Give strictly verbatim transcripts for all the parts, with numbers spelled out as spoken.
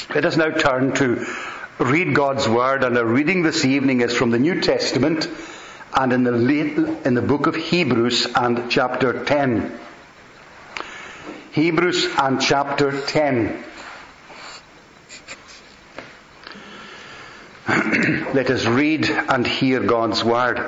Let us now turn to read God's Word, and our reading this evening is from the New Testament and in the late, in the book of Hebrews and chapter ten. Hebrews and chapter ten. Let us read and hear God's Word.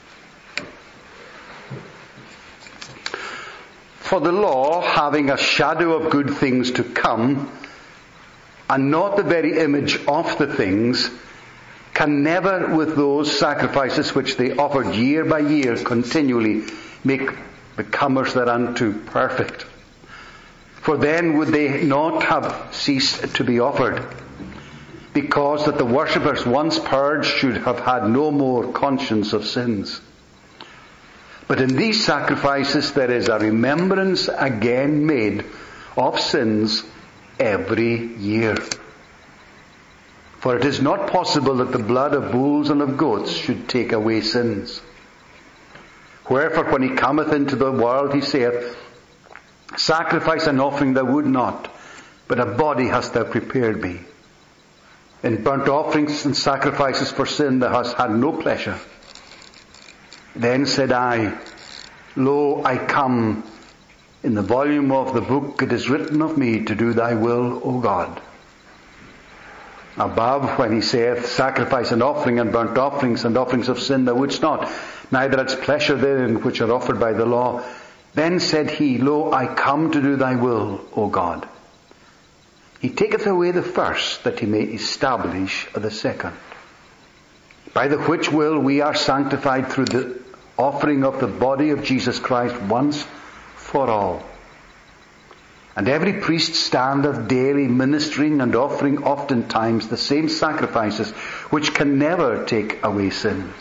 For the law, having a shadow of good things to come, and not the very image of the things, can never with those sacrifices which they offered year by year continually make the comers thereunto perfect. For then would they not have ceased to be offered, because that the worshippers once purged should have had no more conscience of sins. But in these sacrifices there is a remembrance again made of sins every year. For it is not possible that the blood of bulls and of goats should take away sins. Wherefore when he cometh into the world, he saith, Sacrifice and offering thou would not, but a body hast thou prepared me. In burnt offerings and sacrifices for sin thou hast had no pleasure. Then said I, Lo, I come. In the volume of the book it is written of me to do thy will, O God. Above, when he saith, Sacrifice and offering and burnt offerings and offerings of sin thou wouldst not, neither hadst pleasure therein which are offered by the law. Then said he, Lo, I come to do thy will, O God. He taketh away the first, that he may establish the second. By the which will we are sanctified through the offering of the body of Jesus Christ once for all. And every priest standeth daily ministering and offering oftentimes the same sacrifices, which can never take away sins.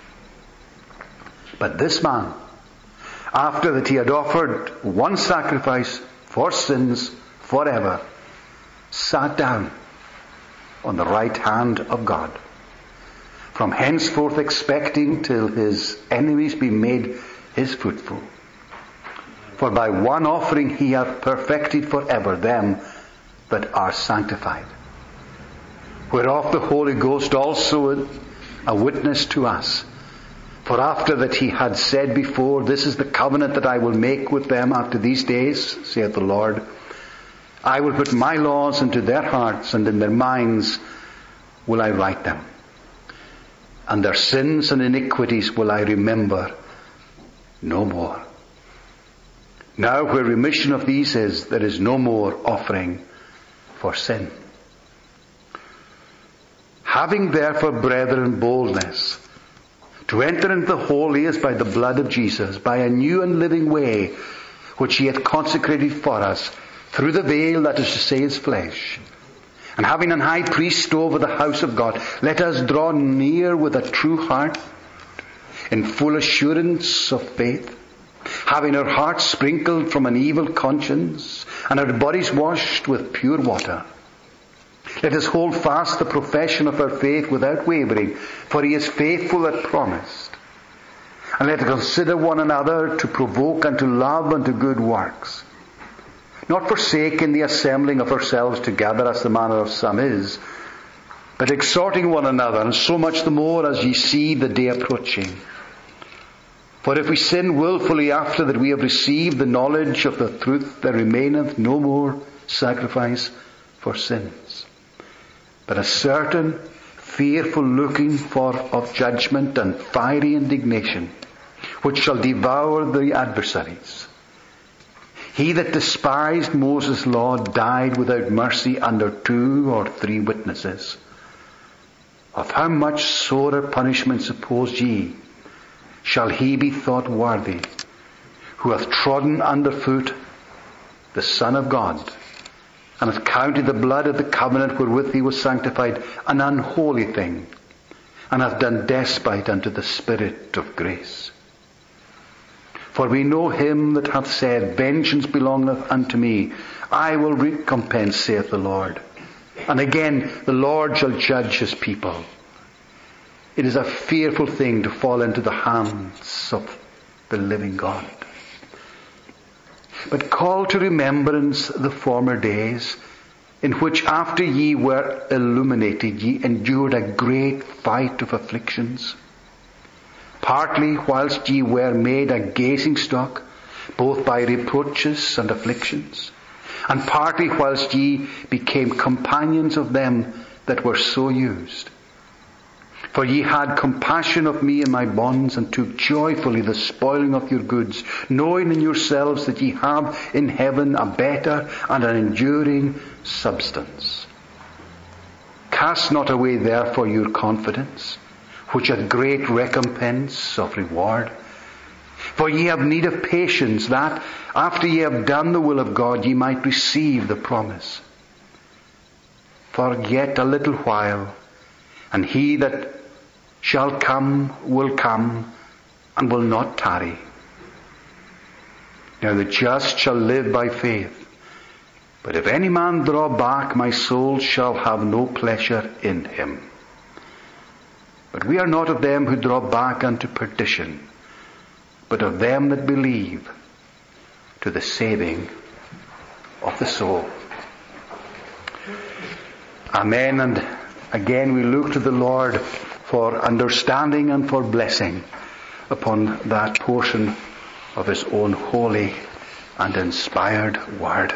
But this man, after that he had offered one sacrifice for sins forever, sat down on the right hand of God, from henceforth expecting till his enemies be made his footstool. For by one offering he hath perfected forever them that are sanctified. Whereof the Holy Ghost also a witness to us. For after that he had said before, This is the covenant that I will make with them after these days, saith the Lord. I will put my laws into their hearts, and in their minds will I write them. And their sins and iniquities will I remember no more. Now where remission of these is, there is no more offering for sin. Having therefore, brethren, boldness to enter into the holiest by the blood of Jesus, by a new and living way, which he hath consecrated for us, through the veil, that is to say, his flesh. And having an high priest over the house of God, let us draw near with a true heart, in full assurance of faith, having our hearts sprinkled from an evil conscience, and our bodies washed with pure water. Let us hold fast the profession of our faith without wavering, for he is faithful that promised. And let us consider one another to provoke unto love and to good works, not forsaking the assembling of ourselves together as the manner of some is, but exhorting one another, and so much the more as ye see the day approaching. For if we sin wilfully after that we have received the knowledge of the truth, there remaineth no more sacrifice for sins, but a certain fearful looking for of judgment and fiery indignation, which shall devour the adversaries. He that despised Moses' law died without mercy under two or three witnesses. Of how much sorer punishment, suppose ye, shall he be thought worthy, who hath trodden under foot the Son of God, and hath counted the blood of the covenant wherewith he was sanctified an unholy thing, and hath done despite unto the Spirit of grace. For we know him that hath said, Vengeance belongeth unto me, I will recompense, saith the Lord. And again, the Lord shall judge his people. It is a fearful thing to fall into the hands of the living God. But call to remembrance the former days, in which after ye were illuminated, ye endured a great fight of afflictions, partly whilst ye were made a gazing stock, both by reproaches and afflictions, and partly whilst ye became companions of them that were so used. For ye had compassion of me in my bonds, and took joyfully the spoiling of your goods, knowing in yourselves that ye have in heaven a better and an enduring substance. Cast not away therefore your confidence, which hath great recompense of reward. For ye have need of patience, that, after ye have done the will of God, ye might receive the promise. For yet a little while, and he that shall come will come, and will not tarry. Now the just shall live by faith. But if any man draw back, my soul shall have no pleasure in him. But we are not of them who draw back unto perdition, but of them that believe to the saving of the soul. Amen. And again we look to the Lord for understanding and for blessing upon that portion of His own holy and inspired word.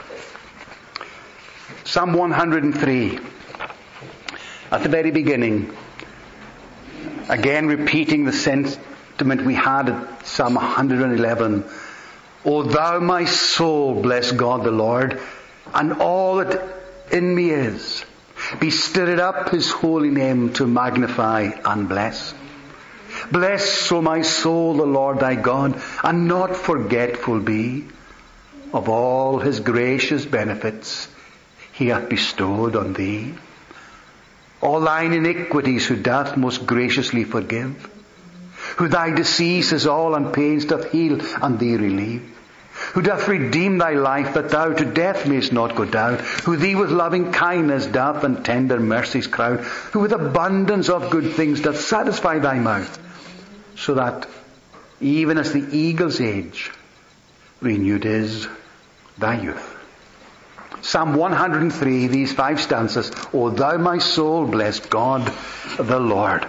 Psalm one hundred three, at the very beginning, again repeating the sentiment we had at Psalm one hundred eleven. O thou my soul, bless God the Lord, and all that in me is. Be stirred up His holy name to magnify and bless. Bless, O my soul, the Lord thy God, and not forgetful be of all His gracious benefits He hath bestowed on thee. All thine iniquities who doth most graciously forgive, who thy diseases all and pains doth heal and thee relieve, who doth redeem thy life that thou to death mayst not go down, who thee with loving kindness doth and tender mercies crowd, who with abundance of good things doth satisfy thy mouth, so that even as the eagle's age renewed is thy youth. Psalm one hundred three, these five stanzas. O thou my soul, bless God the Lord.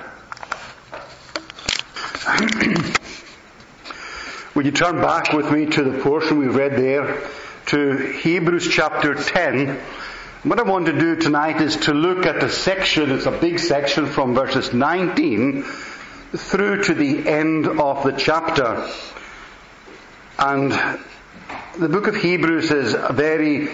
Will you turn back with me to the portion we read there, to Hebrews chapter ten. What I want to do tonight is to look at the section, it's a big section from verses nineteen through to the end of the chapter. And the book of Hebrews is a very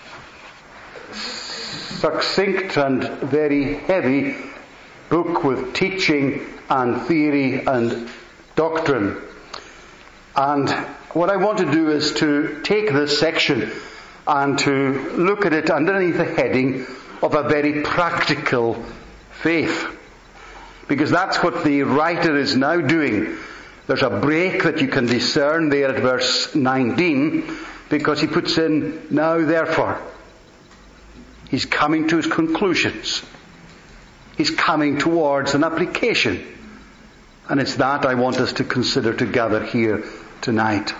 succinct and very heavy book with teaching and theory and doctrine. And what I want to do is to take this section and to look at it underneath the heading of a very practical faith. Because that's what the writer is now doing. There's a break that you can discern there at verse nineteen, because he puts in, now therefore. He's coming to his conclusions. He's coming towards an application. And it's that I want us to consider together here tonight.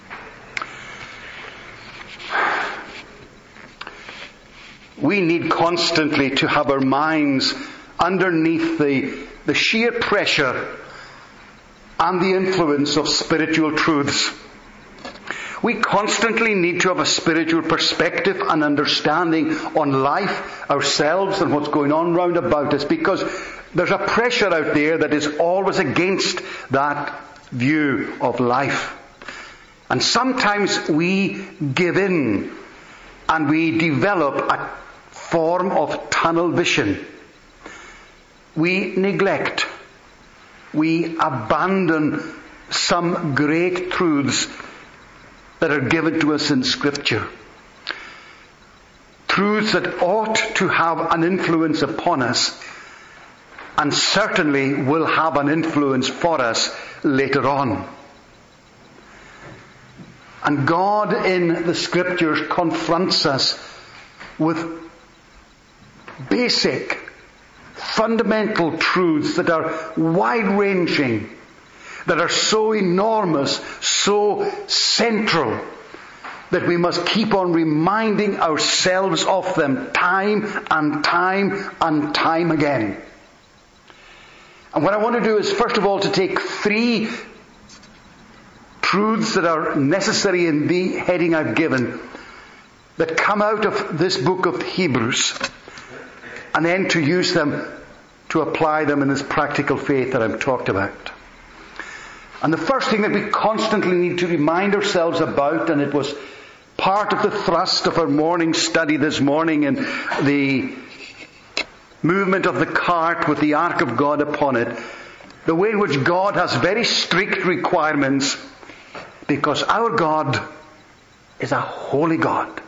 We need constantly to have our minds underneath the, the sheer pressure and the influence of spiritual truths. We constantly need to have a spiritual perspective and understanding on life, ourselves, and what's going on round about us, because there's a pressure out there that is always against that view of life. And sometimes we give in and we develop a form of tunnel vision. We neglect, we abandon some great truths that are given to us in Scripture. Truths that ought to have an influence upon us, and certainly will have an influence for us later on. And God in the Scriptures confronts us with basic, fundamental truths that are wide-ranging, that are so enormous, so central, that we must keep on reminding ourselves of them time and time and time again. And what I want to do is, first of all, to take three truths that are necessary in the heading I've given, that come out of this book of Hebrews, and then to use them to apply them in this practical faith that I've talked about. And the first thing that we constantly need to remind ourselves about, and it was part of the thrust of our morning study this morning, and the movement of the cart with the ark of God upon it, the way in which God has very strict requirements, because our God is a holy God.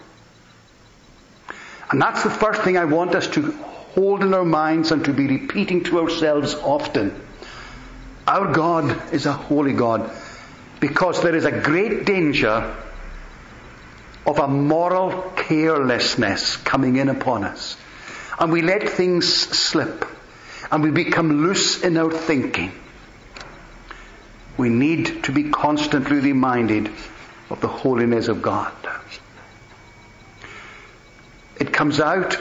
And that's the first thing I want us to hold in our minds and to be repeating to ourselves often. Our God is a holy God, because there is a great danger of a moral carelessness coming in upon us. And we let things slip, and we become loose in our thinking. We need to be constantly reminded of the holiness of God. It comes out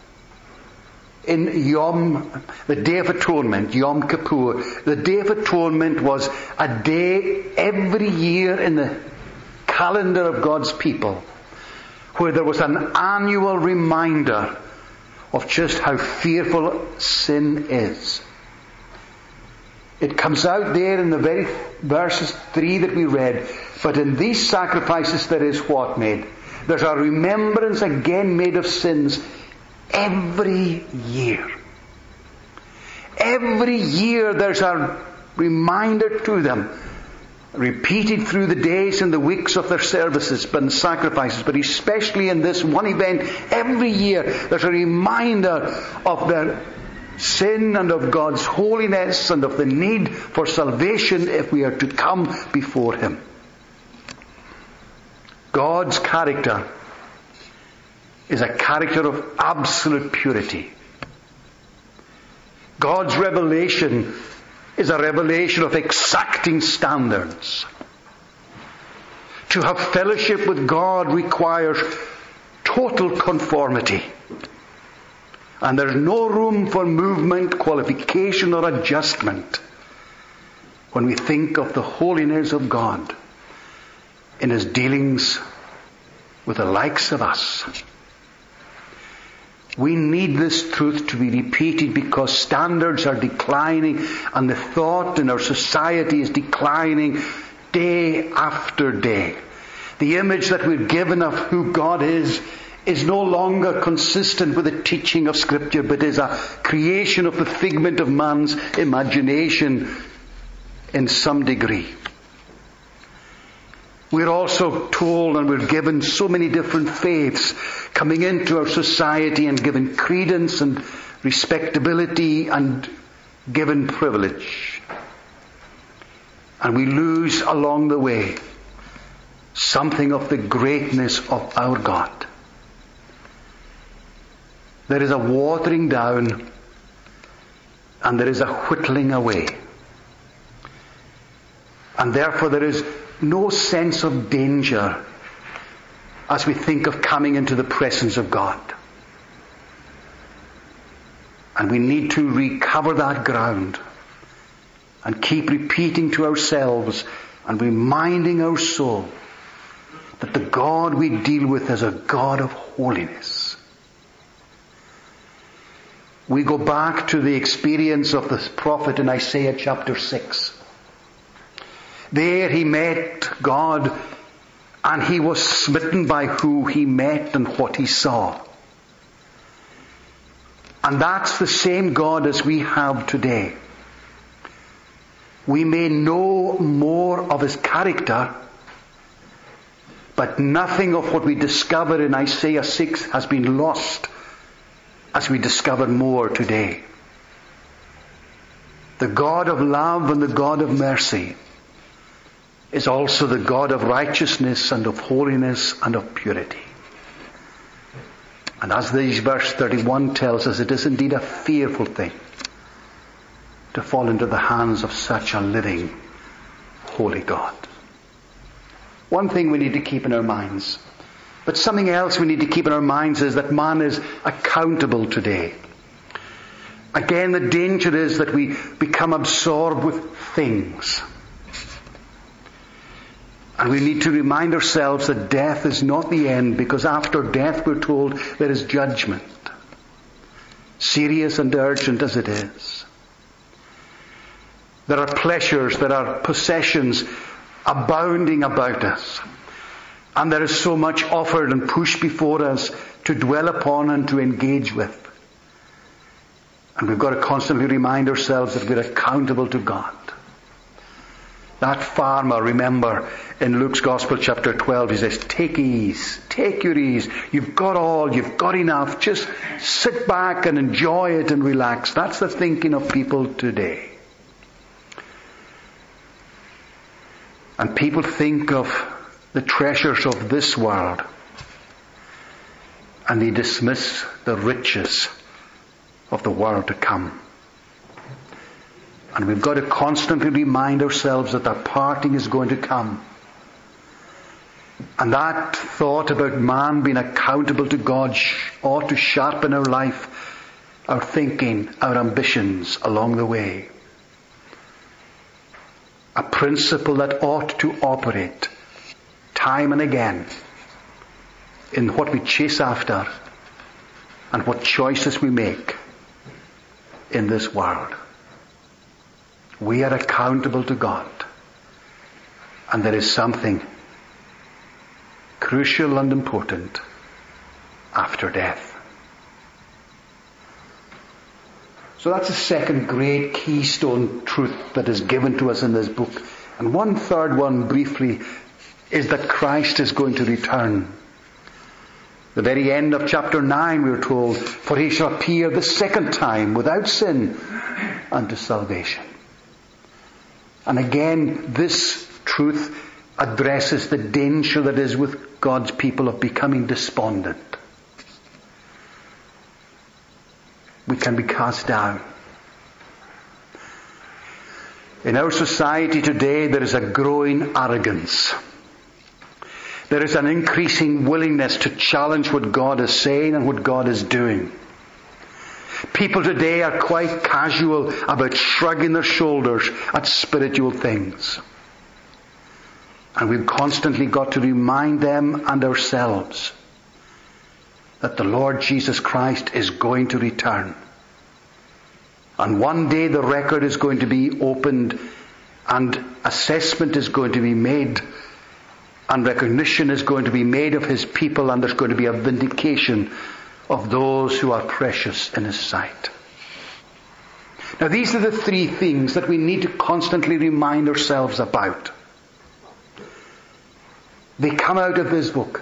in Yom, the Day of Atonement, Yom Kippur. The Day of Atonement was a day every year in the calendar of God's people where there was an annual reminder of just how fearful sin is. It comes out there in the very verses three that we read. But in these sacrifices there is what made? There's a remembrance again made of sins every year. Every year there's a reminder to them, repeated through the days and the weeks of their services and sacrifices, but especially in this one event, every year there's a reminder of their sin and of God's holiness and of the need for salvation if we are to come before Him. God's character is a character of absolute purity. God's revelation is a revelation of exacting standards. To have fellowship with God requires total conformity. And there's no room for movement, qualification, or adjustment when we think of the holiness of God in His dealings with the likes of us. We need this truth to be repeated because standards are declining and the thought in our society is declining day after day. The image that we're given of who God is is no longer consistent with the teaching of Scripture, but is a creation of the figment of man's imagination in some degree. We're also told and we're given so many different faiths coming into our society and given credence and respectability and given privilege. And we lose along the way something of the greatness of our God. There is a watering down and there is a whittling away. And therefore there is no sense of danger as we think of coming into the presence of God. And we need to recover that ground and keep repeating to ourselves and reminding our soul that the God we deal with is a God of holiness. We go back to the experience of the prophet in Isaiah chapter six. There he met God and he was smitten by who he met and what he saw. And that's the same God as we have today. We may know more of His character, but nothing of what we discover in Isaiah six has been lost as we discover more today. The God of love and the God of mercy is also the God of righteousness and of holiness and of purity. And as this verse thirty-one tells us, it is indeed a fearful thing to fall into the hands of such a living, holy God. One thing we need to keep in our minds But something else we need to keep in our minds is that man is accountable today. Again, the danger is that we become absorbed with things. And we need to remind ourselves that death is not the end, because after death, we're told, there is judgment. Serious and urgent as it is. There are pleasures, there are possessions abounding about us. And there is so much offered and pushed before us to dwell upon and to engage with. And we've got to constantly remind ourselves that we're accountable to God. That farmer, remember, in Luke's Gospel chapter twelve, he says, take ease, take your ease. You've got all, you've got enough. Just sit back and enjoy it and relax. That's the thinking of people today. And people think of the treasures of this world, and they dismiss the riches of the world to come. And we've got to constantly remind ourselves that our parting is going to come. And that thought about man being accountable to God ought to sharpen our life, our thinking, our ambitions along the way. A principle that ought to operate time and again in what we chase after and what choices we make in this world. We are accountable to God. And there is something crucial and important after death. So that's the second great keystone truth that is given to us in this book. And one third one, briefly, is that Christ is going to return. The very end of chapter nine, we are told, for he shall appear the second time without sin unto salvation. And again, this truth addresses the danger that is with God's people of becoming despondent. We can be cast down. In our society today, there is a growing arrogance. There is an increasing willingness to challenge what God is saying and what God is doing. People today are quite casual about shrugging their shoulders at spiritual things. And we've constantly got to remind them and ourselves that the Lord Jesus Christ is going to return. And one day the record is going to be opened and assessment is going to be made and recognition is going to be made of His people, and there's going to be a vindication of those who are precious in His sight. Now these are the three things that we need to constantly remind ourselves about. They come out of this book.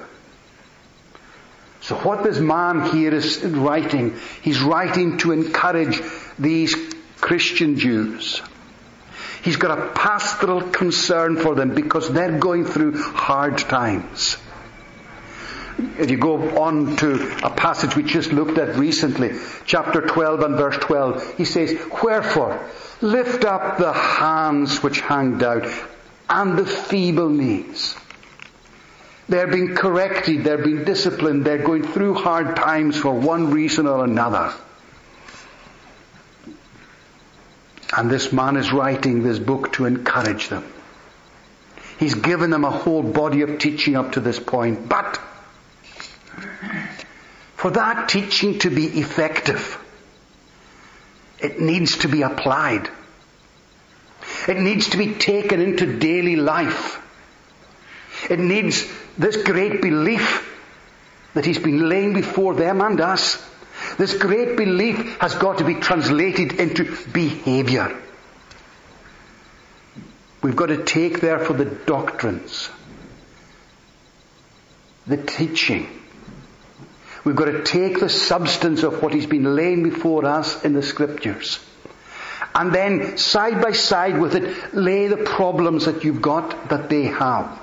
So what this man here is writing, he's writing to encourage these Christian Jews. He's got a pastoral concern for them because they're going through hard times. If you go on to a passage we just looked at recently, chapter twelve and verse twelve, he says, wherefore, lift up the hands which hang down and the feeble knees. They're being corrected, they're being disciplined, they're going through hard times for one reason or another. And this man is writing this book to encourage them. He's given them a whole body of teaching up to this point. But for that teaching to be effective, it needs to be applied. It needs to be taken into daily life. It needs this great belief that he's been laying before them and us. This great belief has got to be translated into behavior. We've got to take therefore the doctrines, the teaching. We've got to take the substance of what he's been laying before us in the Scriptures. And then side by side with it, lay the problems that you've got that they have.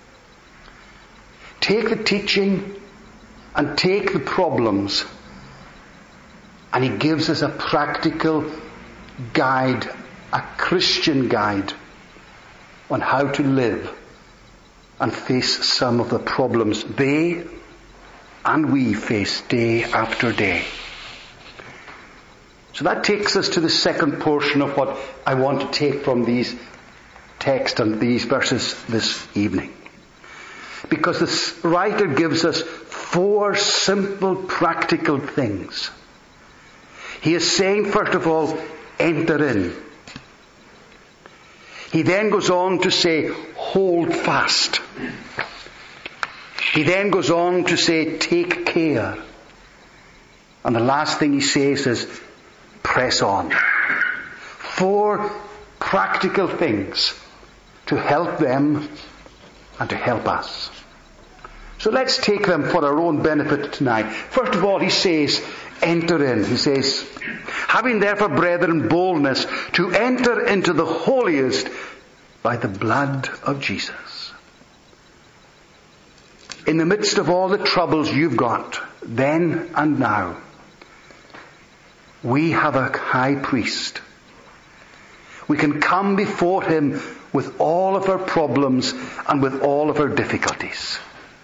Take the teaching and take the problems, and he gives us a practical guide, a Christian guide on how to live and face some of the problems they and we face day after day. So that takes us to the second portion of what I want to take from these texts and these verses this evening. Because the writer gives us four simple practical things. He is saying, first of all, enter in. He then goes on to say, hold fast. He then goes on to say, take care. And the last thing he says is, press on. Four practical things to help them and to help us. So let's take them for our own benefit tonight. First of all, he says, enter in. He says, having therefore, brethren, boldness to enter into the holiest by the blood of Jesus. In the midst of all the troubles you've got, then and now, we have a high priest. We can come before him with all of our problems and with all of our difficulties.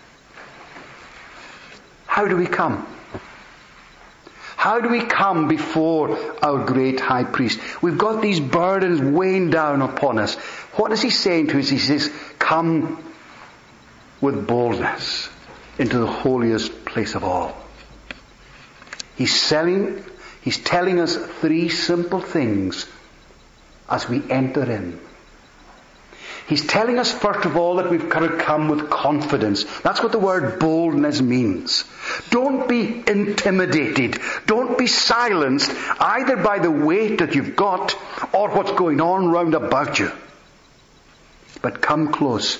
How do we come? How do we come before our great high priest? We've got these burdens weighing down upon us. What is he saying to us? He says, come with boldness into the holiest place of all. He's selling, he's telling us three simple things as we enter in. He's telling us, first of all, that we've got to come with confidence. That's what the word boldness means. Don't be intimidated. Don't be silenced either by the weight that you've got or what's going on round about you. But come close.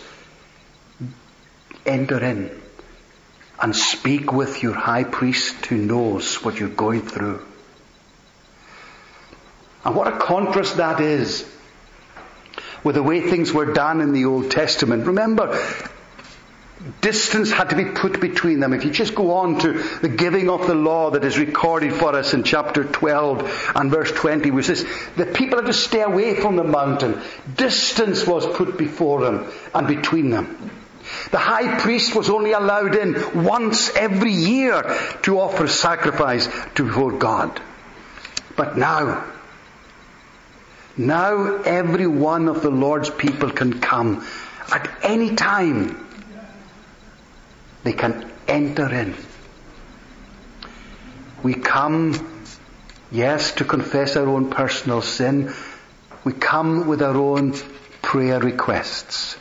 Enter in and speak with your high priest who knows what you're going through. And what a contrast that is with the way things were done in the Old Testament. Remember, distance had to be put between them. If you just go on to the giving of the law that is recorded for us in chapter twelve and verse twenty, which says the people had to stay away from the mountain. Distance was put before them and between them. The high priest was only allowed in once every year to offer sacrifice to before God. But now, Now every one of the Lord's people can come at any time. They can enter in. We come, yes, to confess our own personal sin. We come with our own prayer requests.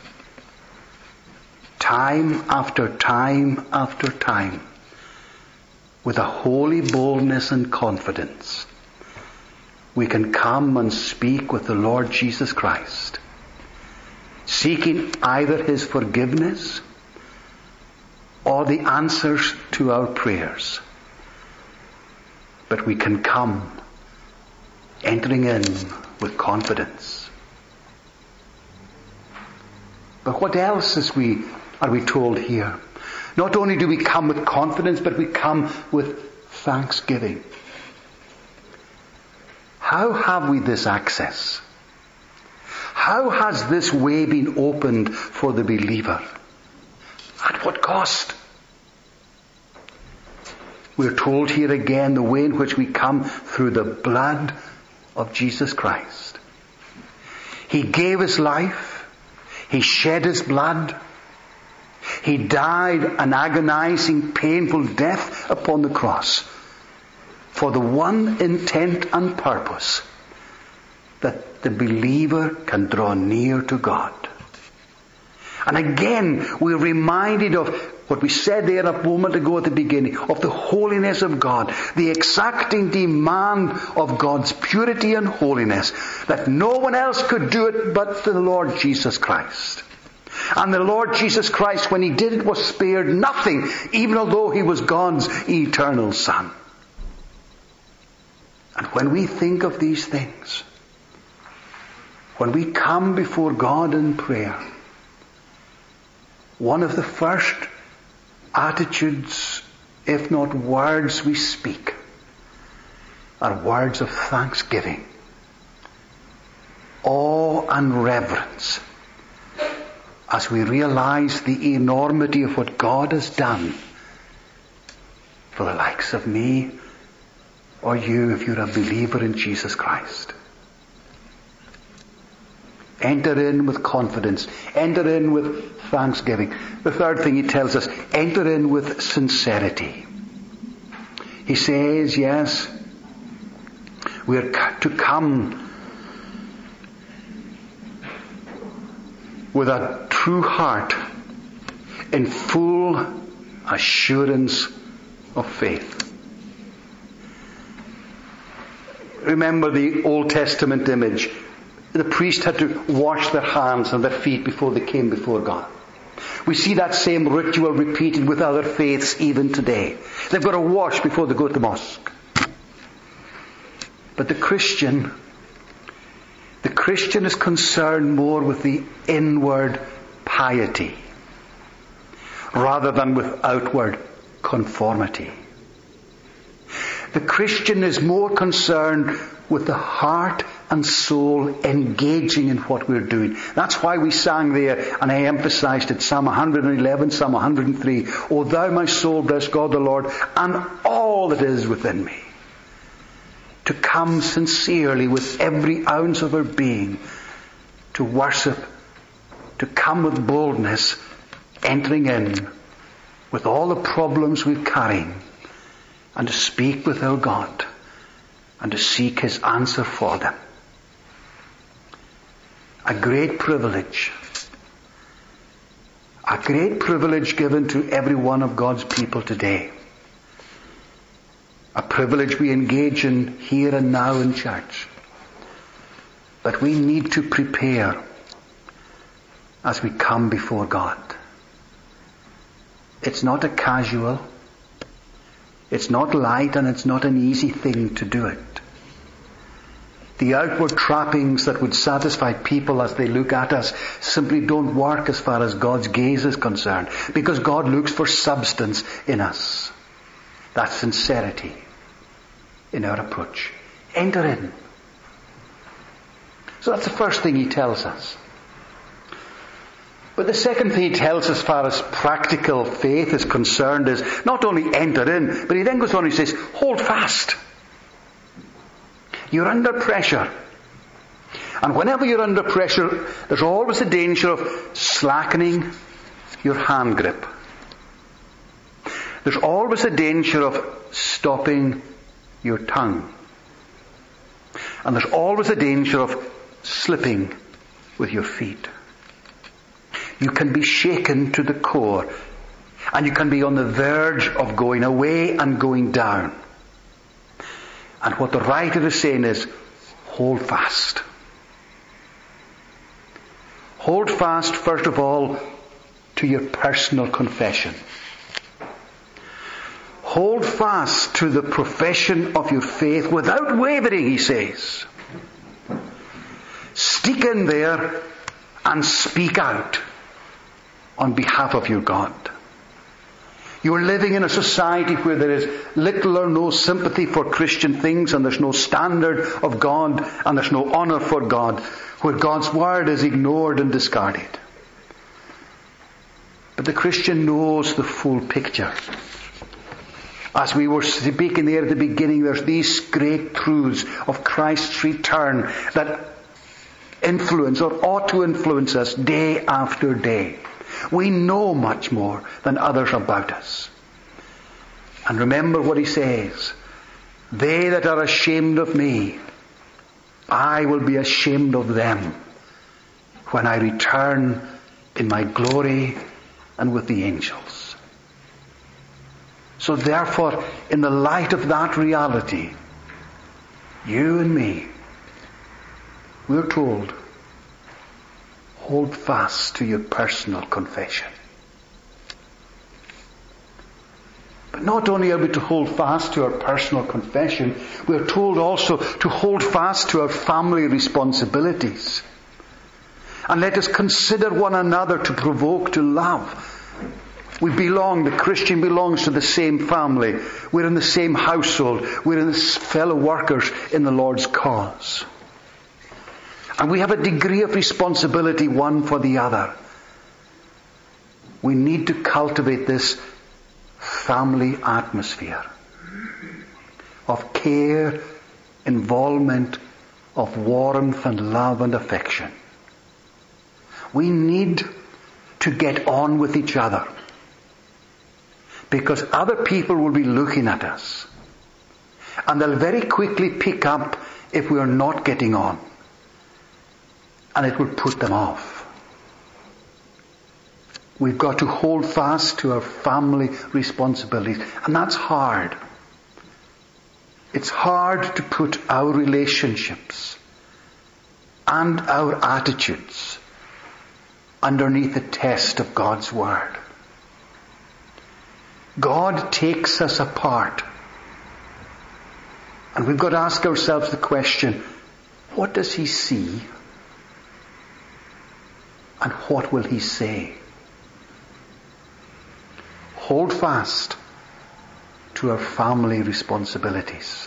Time after time after time. With a holy boldness and confidence. We can come and speak with the Lord Jesus Christ, seeking either his forgiveness or the answers to our prayers. But we can come entering in with confidence. But what else is we, are we told here? Not only do we come with confidence, but we come with thanksgiving. How have we this access? How has this way been opened for the believer? At what cost? We're told here again the way in which we come through the blood of Jesus Christ. He gave his life. He shed his blood. He died an agonizing, painful death upon the cross, for the one intent and purpose that the believer can draw near to God. And again, we're reminded of what we said there a moment ago at the beginning, of the holiness of God, the exacting demand of God's purity and holiness, that no one else could do it but the Lord Jesus Christ. And the Lord Jesus Christ, when he did it, was spared nothing, even although he was God's eternal Son. And when we think of these things, when we come before God in prayer, one of the first attitudes, if not words we speak, are words of thanksgiving, awe and reverence, as we realize the enormity of what God has done for the likes of me or you if you're a believer in Jesus Christ. Enter in with confidence. Enter in with thanksgiving. The third thing he tells us, enter in with sincerity. He says, yes, we are to come with a true heart in full assurance of faith. Remember the Old Testament image. The priest had to wash their hands and their feet before they came before God. We see that same ritual repeated with other faiths even today. They've got to wash before they go to the mosque. But the Christian, the Christian is concerned more with the inward piety rather than with outward conformity. The Christian is more concerned with the heart and soul engaging in what we're doing. That's why we sang there, and I emphasized it, Psalm one eleven, Psalm one oh three, O thou my soul, bless God the Lord, and all that is within me. To come sincerely with every ounce of our being, to worship, to come with boldness, entering in with all the problems we're carrying, and to speak with our God, and to seek His answer for them. A great privilege. A great privilege given to every one of God's people today. A privilege we engage in here and now in church. But we need to prepare as we come before God. It's not a casual, it's not light, and it's not an easy thing to do it. The outward trappings that would satisfy people as they look at us simply don't work as far as God's gaze is concerned, because God looks for substance in us. That's sincerity in our approach. Enter in. So that's the first thing he tells us. But the second thing he tells us as far as practical faith is concerned is not only enter in, but he then goes on and he says, hold fast. You're under pressure. And whenever you're under pressure, there's always a danger of slackening your hand grip. There's always a danger of stopping your tongue. And there's always a danger of slipping with your feet. You can be shaken to the core, and you can be on the verge of going away and going down. And what the writer is saying is, hold fast. Hold fast, first of all, to your personal confession. Hold fast to the profession of your faith without wavering, he says. Stick in there and speak out on behalf of your God. You're living in a society where there is little or no sympathy for Christian things, and there's no standard of God, and there's no honour for God, where God's word is ignored and discarded. But the Christian knows the full picture. As we were speaking there at the beginning, there's these great truths of Christ's return that influence or ought to influence us day after day. We know much more than others about us. And remember what he says, they that are ashamed of me, I will be ashamed of them when I return in my glory and with the angels. So therefore, in the light of that reality, you and me, we're told, hold fast to your personal confession. But not only are we to hold fast to our personal confession, we are told also to hold fast to our family responsibilities. And let us consider one another to provoke to love. We belong, the Christian belongs to the same family. We're in the same household. We're in the fellow workers in the Lord's cause. And we have a degree of responsibility one for the other. We need to cultivate this family atmosphere of care, involvement, of warmth and love and affection. We need to get on with each other, because other people will be looking at us, and they'll very quickly pick up if we are not getting on, and it will put them off. We've got to hold fast to our family responsibilities, and that's hard. It's hard to put our relationships and our attitudes underneath the test of God's Word. God takes us apart, and we've got to ask ourselves the question, what does He see? And what will He say? Hold fast to our family responsibilities,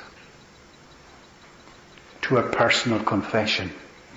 to our personal confession.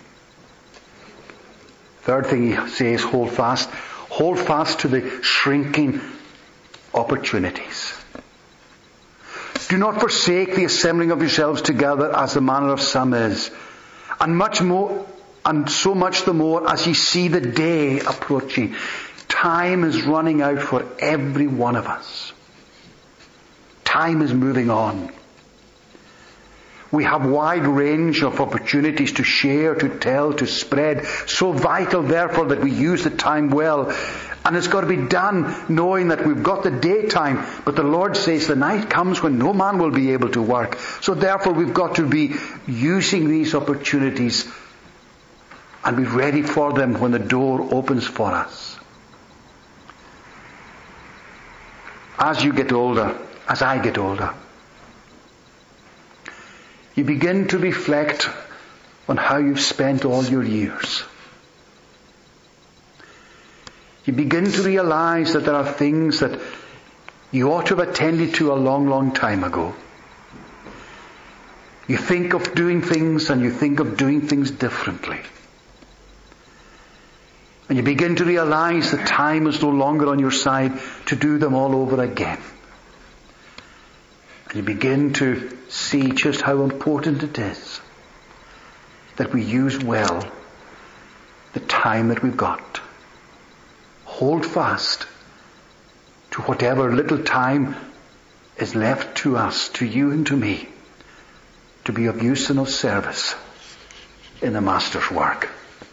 Third thing he says, hold fast. Hold fast to the shrinking opportunities. Do not forsake the assembling of yourselves together as the manner of some is, and much more, and so much the more as ye see the day approaching. Time is running out for every one of us. Time is moving on. We have wide range of opportunities to share, to tell, to spread. So vital, therefore, that we use the time well. And it's got to be done knowing that we've got the daytime, but the Lord says the night comes when no man will be able to work. So therefore we've got to be using these opportunities and be ready for them when the door opens for us. As you get older, as I get older, you begin to reflect on how you've spent all your years. You begin to realize that there are things that you ought to have attended to a long, long time ago. You think of doing things and you think of doing things differently. And you begin to realize that time is no longer on your side to do them all over again. And you begin to see just how important it is that we use well the time that we've got. Hold fast to whatever little time is left to us, to you and to me, to be of use and of service in the Master's work.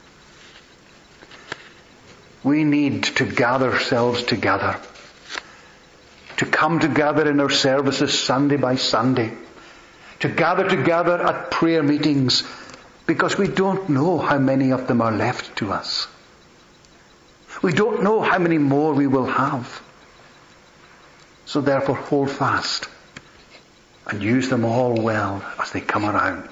We need to gather ourselves together, to come together in our services Sunday by Sunday, to gather together at prayer meetings, because we don't know how many of them are left to us. We don't know how many more we will have. So therefore hold fast and use them all well as they come around.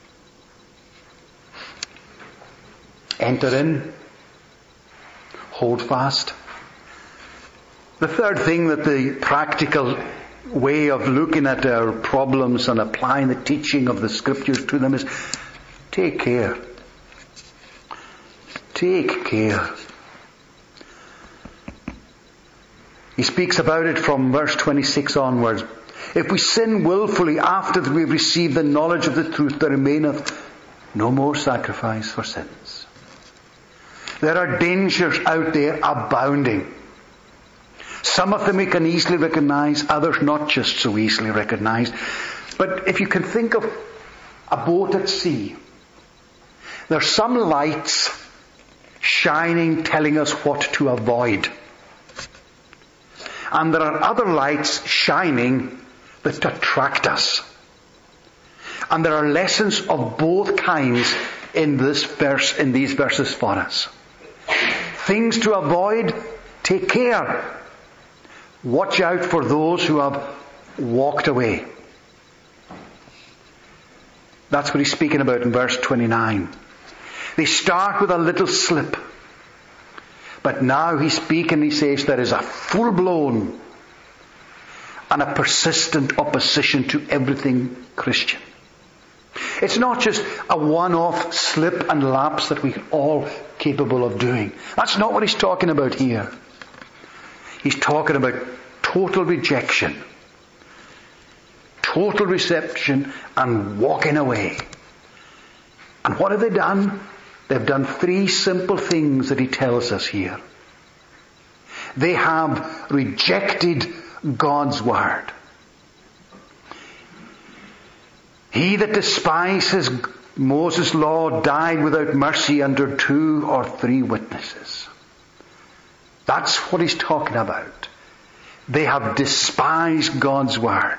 Enter in. Hold fast. The third thing, that the practical way of looking at our problems and applying the teaching of the Scriptures to them is take care. Take care. He speaks about it from verse twenty-six onwards. If we sin willfully after that we have received the knowledge of the truth, there remaineth no more sacrifice for sins. There are dangers out there abounding. Some of them we can easily recognize, others not just so easily recognized. But if you can think of a boat at sea, there are some lights shining, telling us what to avoid. And there are other lights shining that attract us. And there are lessons of both kinds in this verse, in these verses for us. Things to avoid, take care. Watch out for those who have walked away. That's what he's speaking about in verse twenty-nine. They start with a little slip. But now he's speaking, he says there is a full-blown and a persistent opposition to everything Christian. It's not just a one-off slip and lapse that we're all capable of doing. That's not what he's talking about here. He's talking about total rejection, total reception, and walking away. And what have they done? They've done three simple things that he tells us here. They have rejected God's word. He that despises Moses' law died without mercy under two or three witnesses. That's what he's talking about. They have despised God's word.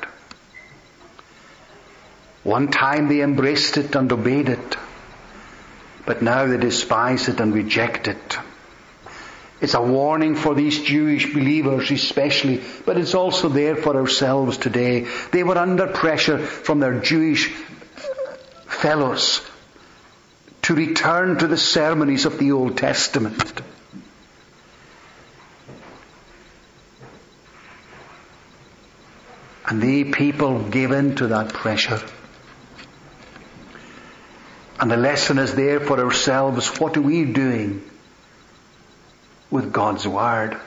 One time they embraced it and obeyed it, but now they despise it and reject it. It's a warning for these Jewish believers especially, but it's also there for ourselves today. They were under pressure from their Jewish fellows to return to the ceremonies of the Old Testament. And the people gave in to that pressure. And the lesson is there for ourselves. What are we doing with God's word?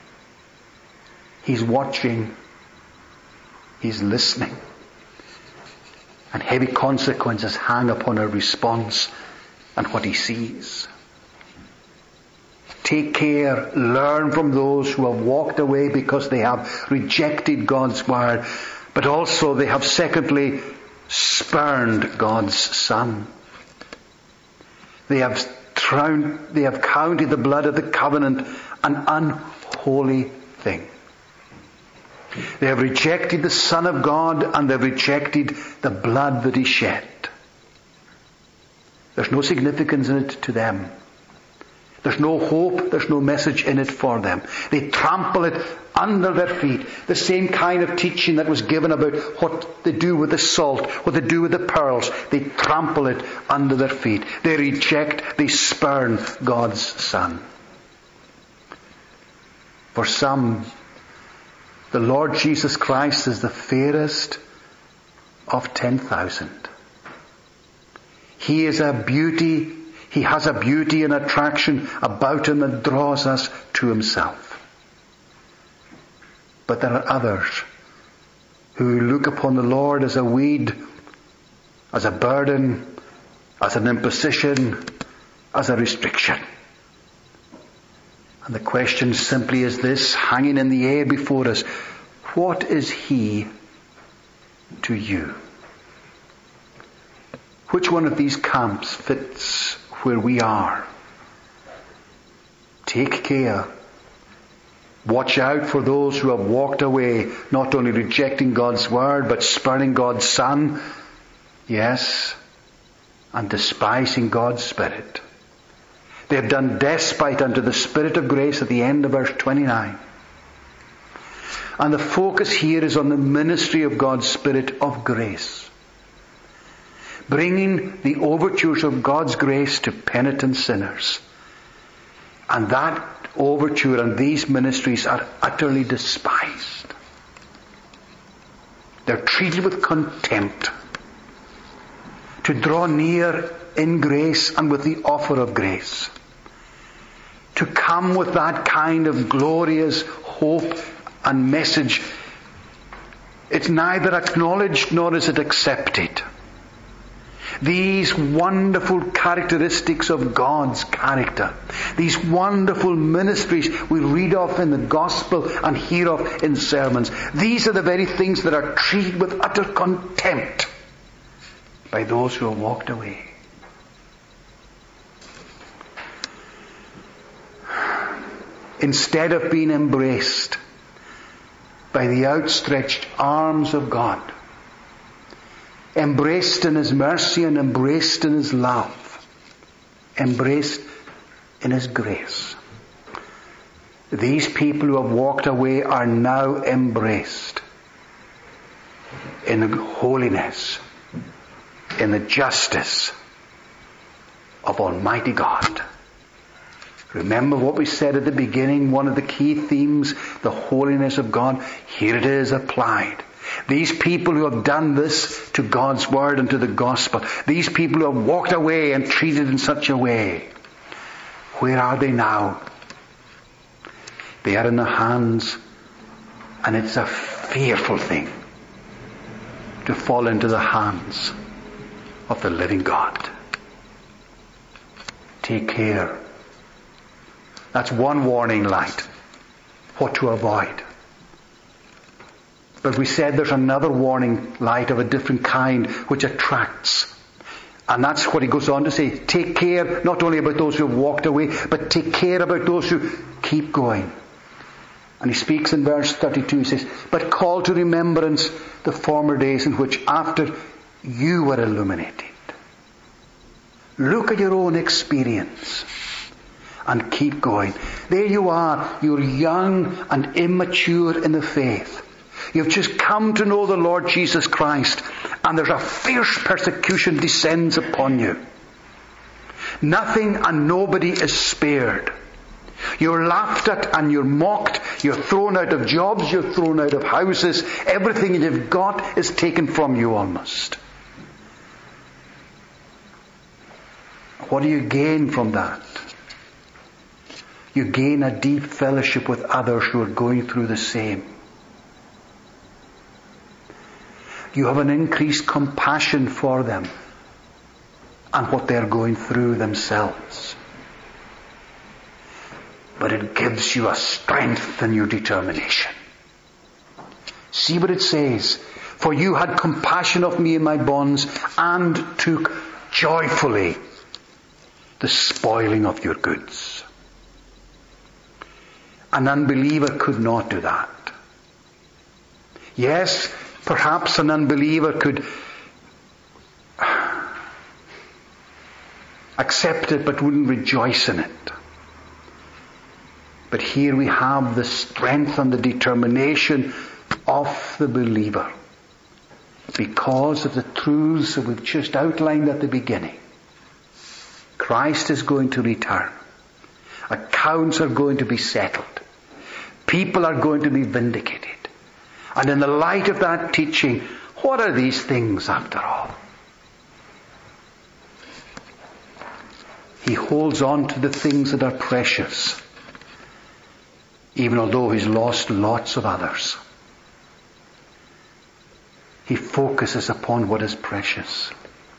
He's watching. He's listening. And heavy consequences hang upon our response and what he sees. Take care, learn from those who have walked away because they have rejected God's word, but also they have secondly spurned God's Son. They have tround, they have counted the blood of the covenant an unholy thing. They have rejected the Son of God and they've rejected the blood that he shed. There's no significance in it to them. There's no hope, there's no message in it for them. They trample it under their feet. The same kind of teaching that was given about what they do with the salt, what they do with the pearls. They trample it under their feet. They reject, they spurn God's Son. For some, the Lord Jesus Christ is the fairest of ten thousand. He is a beauty. He has a beauty and attraction about him that draws us to himself. But there are others who look upon the Lord as a weed, as a burden, as an imposition, as a restriction. And the question simply is this, hanging in the air before us: what is he to you? Which one of these camps fits where we are? Take care. Watch out for those who have walked away, not only rejecting God's word, but spurning God's Son. Yes, and despising God's Spirit. They have done despite unto the Spirit of grace at the end of verse twenty-nine. And the focus here is on the ministry of God's Spirit of grace. Bringing the overtures of God's grace to penitent sinners. And that overture and these ministries are utterly despised. They're treated with contempt. To draw near in grace and with the offer of grace. To come with that kind of glorious hope and message, it's neither acknowledged nor is it accepted. These wonderful characteristics of God's character, these wonderful ministries we read of in the gospel and hear of in sermons, these are the very things that are treated with utter contempt by those who have walked away. Instead of being embraced by the outstretched arms of God, embraced in his mercy and embraced in his love, embraced in his grace, these people who have walked away are now embraced in the holiness, in the justice of Almighty God. Remember what we said at the beginning, one of the key themes, the holiness of God. Here it is applied. These people who have done this to God's word and to the gospel, these people who have walked away and treated in such a way, where are they now? They are in the hands And it's a fearful thing to fall into the hands of the living God. Take care. That's one warning light. What to avoid. But we said there's another warning light of a different kind which attracts. And that's what he goes on to say. Take care not only about those who have walked away, but take care about those who keep going. And he speaks in verse thirty-two, he says, but call to remembrance the former days in which after you were illuminated. Look at your own experience and keep going. There you are, you're young and immature in the faith. You've just come to know the Lord Jesus Christ, and there's a fierce persecution descends upon you. Nothing and nobody is spared. You're laughed at and you're mocked. You're thrown out of jobs. You're thrown out of houses. Everything you've got is taken from you almost. What do you gain from that? You gain a deep fellowship with others who are going through the same. You have an increased compassion for them and what they're going through themselves. But it gives you a strength in your determination. See what it says. For you had compassion of me in my bonds and took joyfully the spoiling of your goods. An unbeliever could not do that. Yes, perhaps an unbeliever could accept it but wouldn't rejoice in it. But here we have the strength and the determination of the believer because of the truths that we've just outlined at the beginning. Christ is going to return. Accounts are going to be settled. People are going to be vindicated. And in the light of that teaching, what are these things after all? He holds on to the things that are precious, even although he's lost lots of others. He focuses upon what is precious.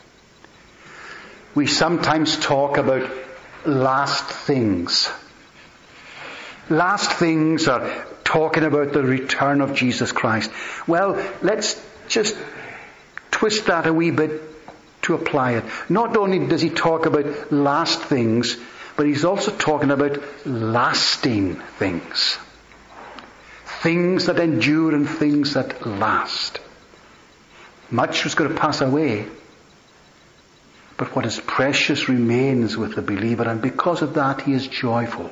We sometimes talk about last things. Last things are talking about the return of Jesus Christ. Well, let's just twist that a wee bit to apply it. Not only does he talk about last things, but he's also talking about lasting things. Things that endure and things that last. Much was going to pass away, but what is precious remains with the believer, and because of that he is joyful.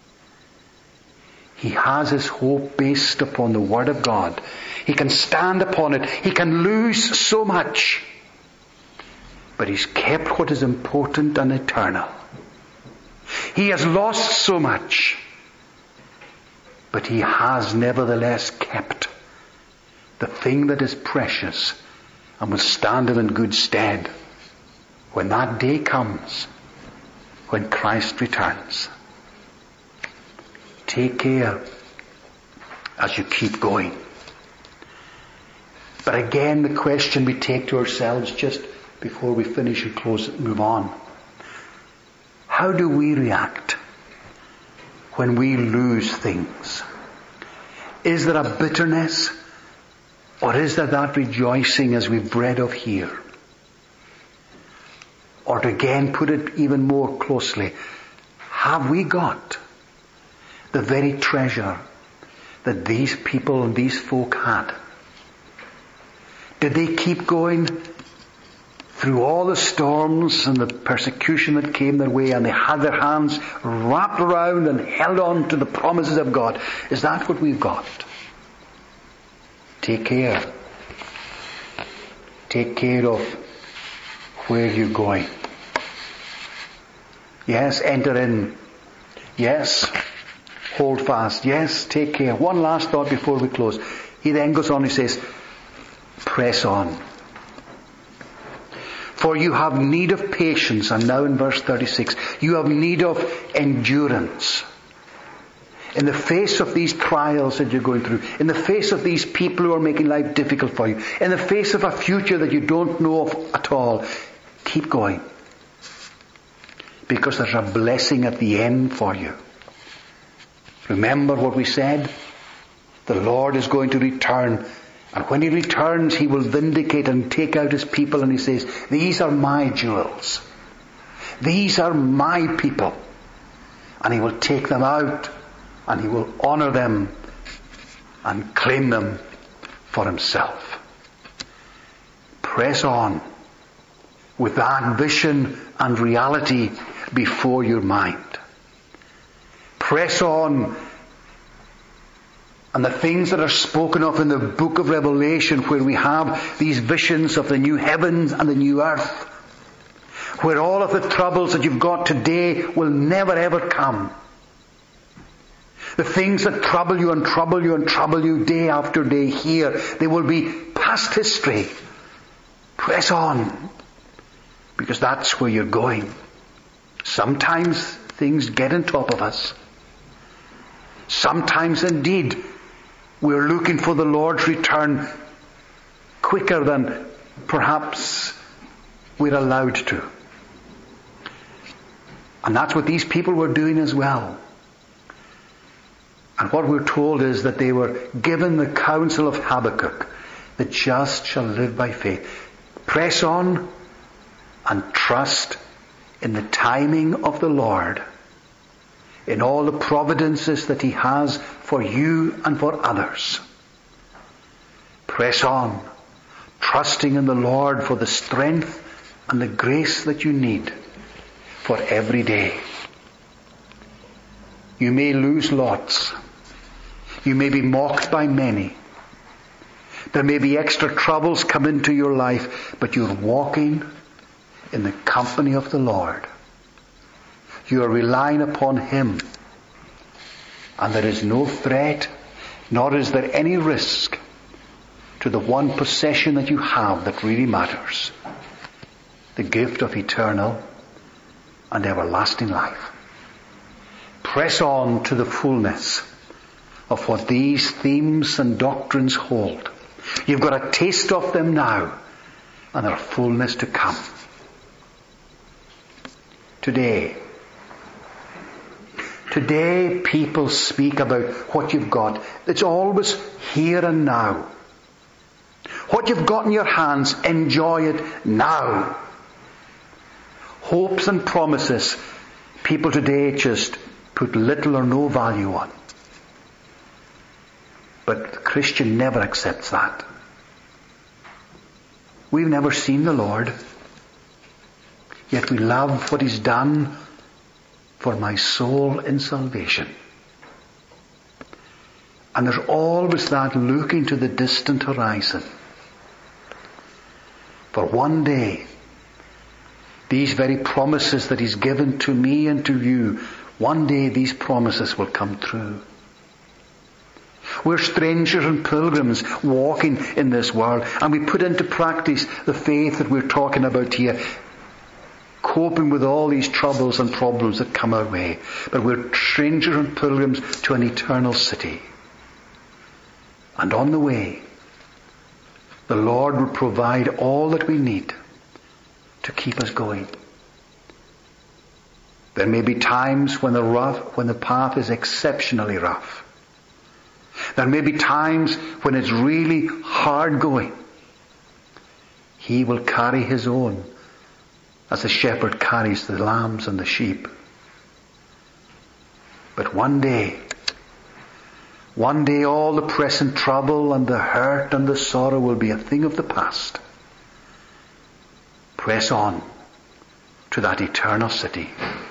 He has his hope based upon the Word of God. He can stand upon it. He can lose so much, but he's kept what is important and eternal. He has lost so much, but he has nevertheless kept the thing that is precious and will stand him in good stead when that day comes, when Christ returns. Take care as you keep going. But again, the question we take to ourselves just before we finish and close and move on. How do we react when we lose things? Is there a bitterness, or is there that rejoicing as we've read of here? Or to again put it even more closely, have we got the very treasure that these people and these folk had? Did they keep going through all the storms and the persecution that came their way, and they had their hands wrapped around and held on to the promises of God? Is that what we've got? Take care. Take care of where you're going. Yes, enter in. Yes, hold fast. Yes, take care. One last thought before we close. He then goes on, he says, press on. For you have need of patience. And now in verse thirty-six, you have need of endurance. In the face of these trials that you're going through, in the face of these people who are making life difficult for you, in the face of a future that you don't know of at all, keep going. Because there's a blessing at the end for you. Remember what we said? The Lord is going to return. And when He returns, He will vindicate and take out His people. And He says, these are my jewels. These are my people. And He will take them out. And He will honor them and claim them for Himself. Press on with that vision and reality before your mind. Press on, and the things that are spoken of in the book of Revelation, where we have these visions of the new heavens and the new earth, where all of the troubles that you've got today will never ever come. The things that trouble you and trouble you and trouble you day after day here, they will be past history. Press on, because that's where you're going. Sometimes things get on top of us. Sometimes indeed we're looking for the Lord's return quicker than perhaps we're allowed to. And that's what these people were doing as well. And what we're told is that they were given the counsel of Habakkuk, the just shall live by faith. Press on and trust in the timing of the Lord, in all the providences that He has for you and for others. Press on, trusting in the Lord for the strength and the grace that you need for every day. You may lose lots. You may be mocked by many. There may be extra troubles come into your life, but you're walking in the company of the Lord. You are relying upon Him. And there is no threat, nor is there any risk to the one possession that you have that really matters. The gift of eternal and everlasting life. Press on to the fullness of what these themes and doctrines hold. You've got a taste of them now, and their fullness to come. Today, today people speak about what you've got. It's always here and now. What you've got in your hands, enjoy it now. Hopes and promises, people today just put little or no value on. But the Christian never accepts that. We've never seen the Lord, yet we love what He's done for my soul in salvation. And there's always that looking to the distant horizon. For one day, these very promises that He's given to me and to you, one day these promises will come true. We're strangers and pilgrims walking in this world, and we put into practice the faith that we're talking about here, coping with all these troubles and problems that come our way. But we're strangers and pilgrims to an eternal city. And on the way, the Lord will provide all that we need to keep us going. There may be times when the rough, when the path is exceptionally rough. There may be times when it's really hard going. He will carry His own as the shepherd carries the lambs and the sheep. But one day, one day all the present trouble and the hurt and the sorrow will be a thing of the past. Press on to that eternal city.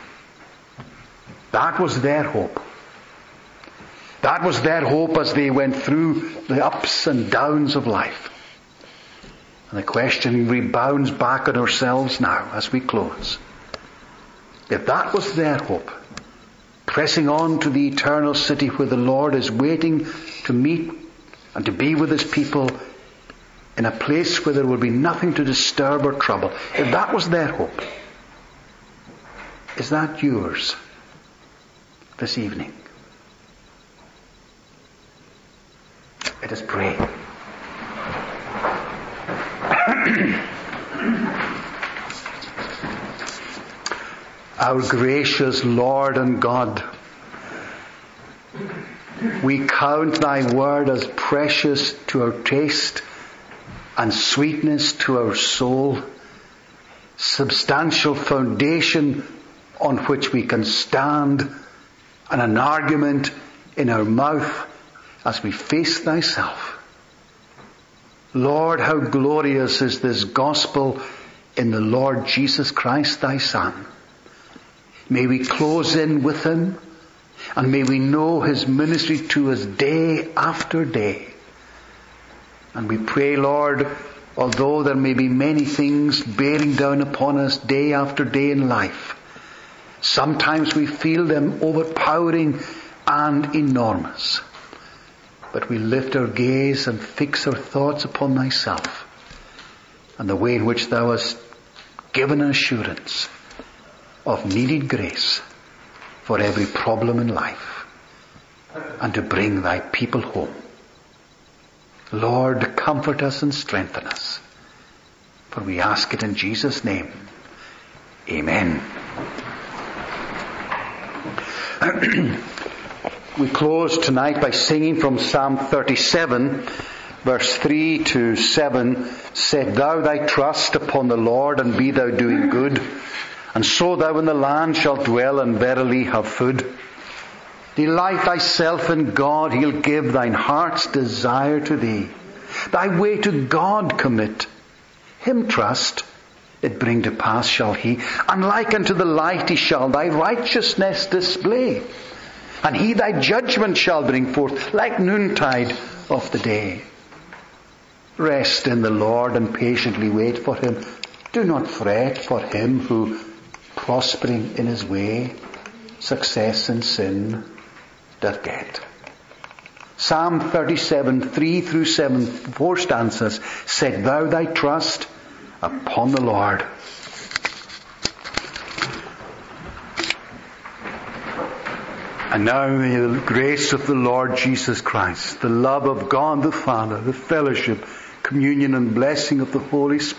That was their hope. That was their hope as they went through the ups and downs of life. And the question rebounds back on ourselves now as we close. If that was their hope, pressing on to the eternal city where the Lord is waiting to meet and to be with His people in a place where there will be nothing to disturb or trouble, if that was their hope, is that yours this evening? Let us pray. Our gracious Lord and God, we count thy word as precious to our taste and sweetness to our soul, substantial foundation on which we can stand, and an argument in our mouth as we face thyself. Lord, how glorious is this gospel in the Lord Jesus Christ, thy Son. May we close in with him, and may we know his ministry to us day after day. And we pray, Lord, although there may be many things bearing down upon us day after day in life, sometimes we feel them overpowering and enormous. But we lift our gaze and fix our thoughts upon thyself and the way in which thou hast given assurance of needed grace for every problem in life, and to bring thy people home. Lord, comfort us and strengthen us, for we ask it in Jesus' name. Amen. We close tonight by singing from Psalm thirty-seven, verse three to seven. Set thou thy trust upon the Lord, and be thou doing good, and so thou in the land shalt dwell, and verily have food. Delight thyself in God, he'll give thine heart's desire to thee. Thy way to God commit, him trust, it bring to pass shall he. And like unto the light he shall thy righteousness display, and he thy judgment shall bring forth like noontide of the day. Rest in the Lord and patiently wait for him. Do not fret for him who, prospering in his way, success in sin doth get. Psalm thirty-seven, three through seven, four stanzas. Set thou thy trust upon the Lord. And now may the grace of the Lord Jesus Christ, the love of God the Father, the fellowship, communion and blessing of the Holy Spirit